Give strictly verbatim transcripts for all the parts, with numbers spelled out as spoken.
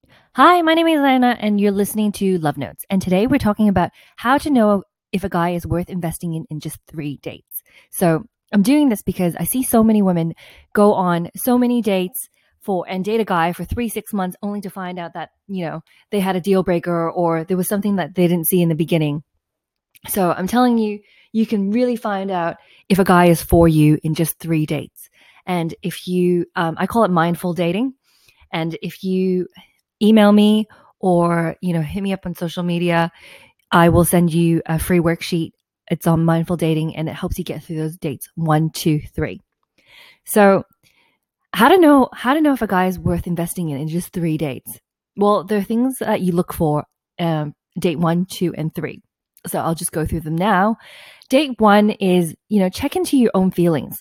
Hi, my name is Lana, and you're listening to Love Notes. And today we're talking about how to know if a guy is worth investing in in just three dates. So I'm doing this because I see so many women go on so many dates for and date a guy for three, six months only to find out that, you know, they had a deal breaker or there was something that they didn't see in the beginning. So I'm telling you, you can really find out if a guy is for you in just three dates. And if you, um, I call it mindful dating. And if you email me or, you know, hit me up on social media, I will send you a free worksheet. It's on mindful dating and it helps you get through those dates one, two, three. So how to know how to know if a guy is worth investing in in just three dates? Well, there are things that you look for um, date one, two, and three. So I'll just go through them now. Date one is, you know, check into your own feelings.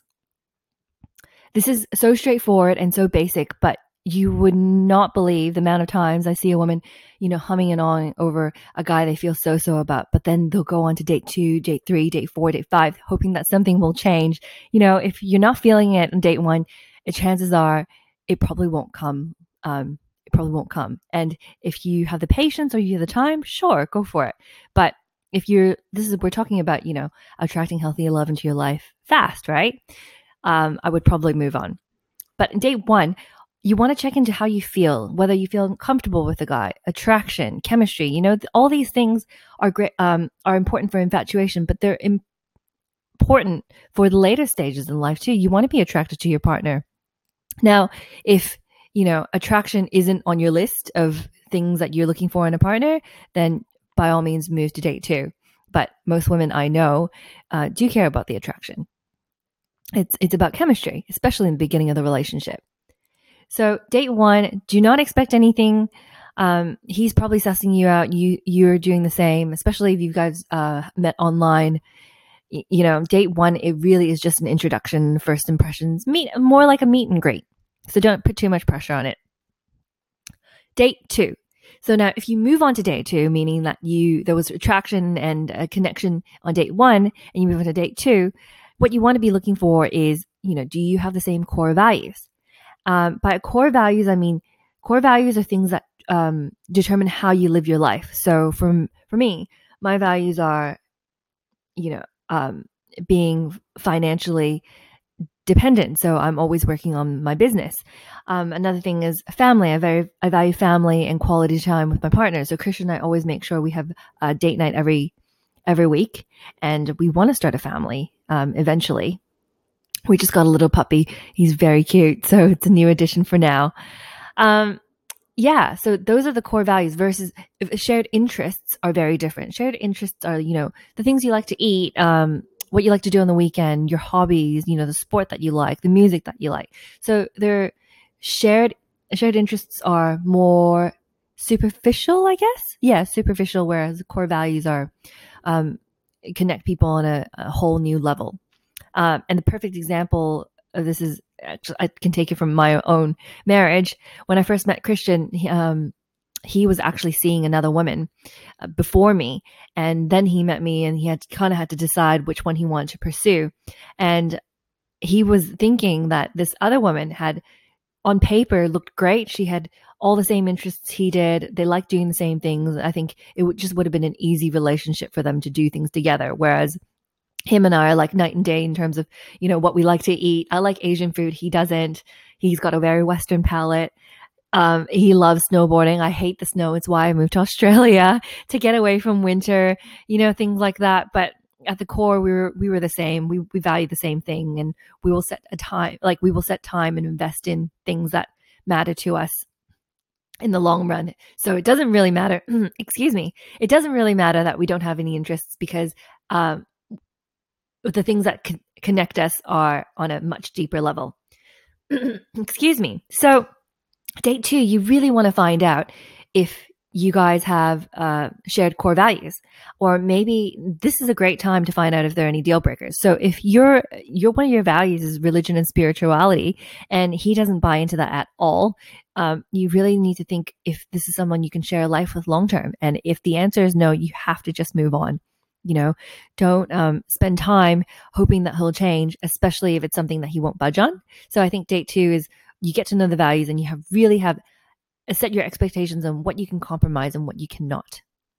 This is so straightforward and so basic, but you would not believe the amount of times I see a woman, you know, humming and awing over a guy they feel so so about, but then they'll go on to date two, date three, date four, date five, hoping that something will change. You know, if you're not feeling it on date one, it, chances are it probably won't come. Um, it probably won't come. And if you have the patience or you have the time, sure, go for it. But if you're, this is, we're talking about, you know, attracting healthy love into your life fast, right? Um, I would probably move on. But in date one, you want to check into how you feel, whether you feel comfortable with the guy, attraction, chemistry. You know, all these things are great, um, are important for infatuation, but they're important for the later stages in life too. You want to be attracted to your partner. Now, if you know attraction isn't on your list of things that you're looking for in a partner, then by all means move to date two. But most women I know uh, do care about the attraction. It's it's about chemistry, especially in the beginning of the relationship. So date one, do not expect anything. Um, he's probably sussing you out. You you're doing the same, especially if you guys uh, met online. Y- you know, date one, it really is just an introduction, first impressions, meet more like a meet and greet. So don't put too much pressure on it. Date two. So now, if you move on to date two, meaning that you there was attraction and a connection on date one, and you move on to date two, what you want to be looking for is, you know, do you have the same core values? Um, by core values, I mean core values are things that um, determine how you live your life. So, from for me, my values are, you know, um, being financially dependent. So I'm always working on my business. Um, another thing is family. I very I value family and quality time with my partner. So Christian and I always make sure we have a date night every every week, and we want to start a family um, eventually. We just got a little puppy. He's very cute, so it's a new addition for now. Um, yeah, so those are the core values versus shared interests are very different. Shared interests are, you know, the things you like to eat, um, what you like to do on the weekend, your hobbies, you know, the sport that you like, the music that you like. So they're shared shared interests are more superficial, I guess. Yeah, superficial, whereas the core values are um, connect people on a, a whole new level. Um, and the perfect example of this is actually, I can take it from my own marriage. When I first met Christian, he, um, he was actually seeing another woman uh, before me. And then he met me and he had kind of had to decide which one he wanted to pursue. And he was thinking that this other woman had, on paper, looked great. She had all the same interests he did. They liked doing the same things. I think it would, just would have been an easy relationship for them to do things together. Whereas him and I are like night and day in terms of, you know, what we like to eat. I like Asian food. He doesn't. He's got a very Western palate. Um, he loves snowboarding. I hate the snow. It's why I moved to Australia to get away from winter, you know, things like that. But at the core, we were, we were the same. We, we value the same thing, and we will set a time, like we will set time and invest in things that matter to us in the long run. So it doesn't really matter. Excuse me. It doesn't really matter that we don't have any interests because, um, the things that con- connect us are on a much deeper level. Excuse me. So, date two, you really want to find out if you guys have uh, shared core values, or maybe this is a great time to find out if there are any deal breakers. So, if your your one of your values is religion and spirituality, and he doesn't buy into that at all, um, you really need to think if this is someone you can share life with long term. And if the answer is no, you have to just move on. You know, don't um, spend time hoping that he'll change, especially if it's something that he won't budge on. So I think date two is you get to know the values and you have really have set your expectations on what you can compromise and what you cannot.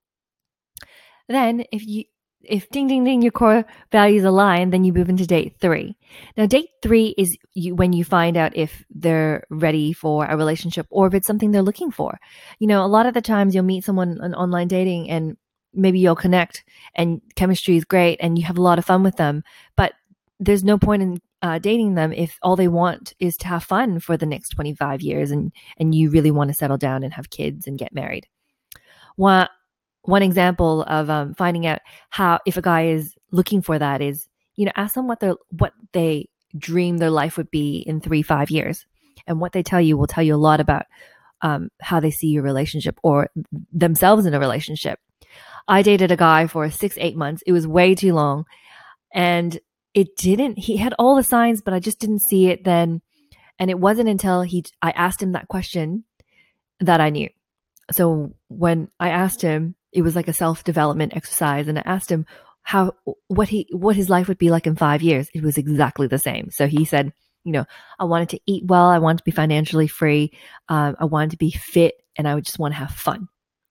Then if you if ding ding ding your core values align, then you move into date three. Now date three is you, when you find out if they're ready for a relationship or if it's something they're looking for. You know, a lot of the times you'll meet someone on online dating and maybe you'll connect and chemistry is great and you have a lot of fun with them, but there's no point in uh, dating them if all they want is to have fun for the next twenty-five years and and you really want to settle down and have kids and get married. One one example of um, finding out how if a guy is looking for that is, you know, ask them what they what they dream their life would be in three five years, and what they tell you will tell you a lot about um, how they see your relationship or themselves in a relationship. I dated a guy for six eight months. It was way too long, and it didn't. He had all the signs, but I just didn't see it then. And it wasn't until he I asked him that question that I knew. So when I asked him, it was like a self-development exercise, and I asked him how what he what his life would be like in five years. It was exactly the same. So he said, you know, I wanted to eat well, I wanted to be financially free, um, I wanted to be fit, and I would just want to have fun.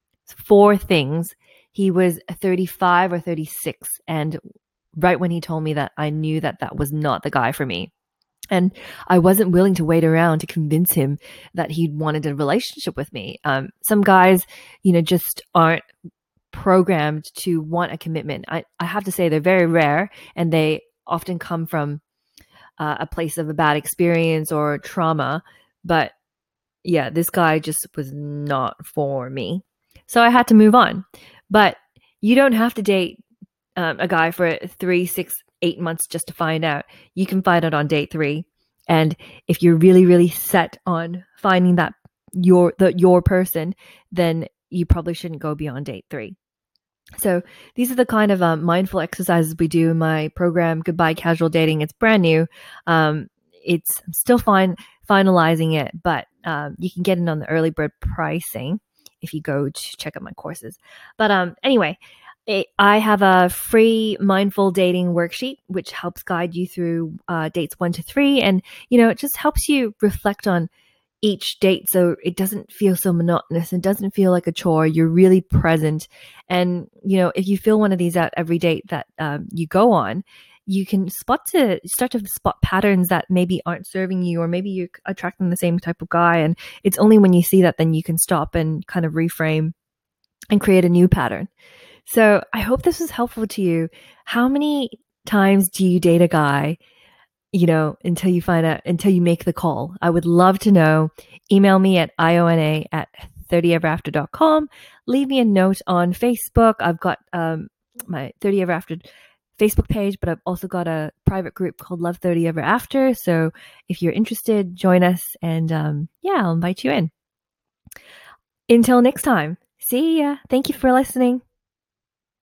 Four things. He was thirty-five or thirty-six, and right when he told me that, I knew that that was not the guy for me. And I wasn't willing to wait around to convince him that he wanted a relationship with me. Um, some guys, you know, just aren't programmed to want a commitment. I, I have to say they're very rare, and they often come from uh, a place of a bad experience or trauma. But yeah, this guy just was not for me. So I had to move on. But you don't have to date um, a guy for three, six, eight months just to find out. You can find out on date three. And if you're really, really set on finding that your the your person, then you probably shouldn't go beyond date three. So these are the kind of um, mindful exercises we do in my program, Goodbye Casual Dating. It's brand new. Um, it's I'm still fine finalizing it, but um, you can get it on the early bird pricing if you go to check out my courses. But um, anyway, it, I have a free mindful dating worksheet, which helps guide you through uh, dates one to three. And, you know, it just helps you reflect on each date so it doesn't feel so monotonous. It doesn't feel like a chore. You're really present. And, you know, if you fill one of these out every date that um, you go on, you can spot to start to spot patterns that maybe aren't serving you, or maybe you're attracting the same type of guy. And it's only when you see that, then you can stop and kind of reframe and create a new pattern. So I hope this was helpful to you. How many times do you date a guy, you know, until you find out, until you make the call? I would love to know. Email me at iona at thirty ever after dot com. Leave me a note on Facebook. I've got um, my thirty ever after Facebook page, but I've also got a private group called Love thirty ever after. So if you're interested, join us, and um, yeah, I'll invite you in. Until next time, see ya. Thank you for listening.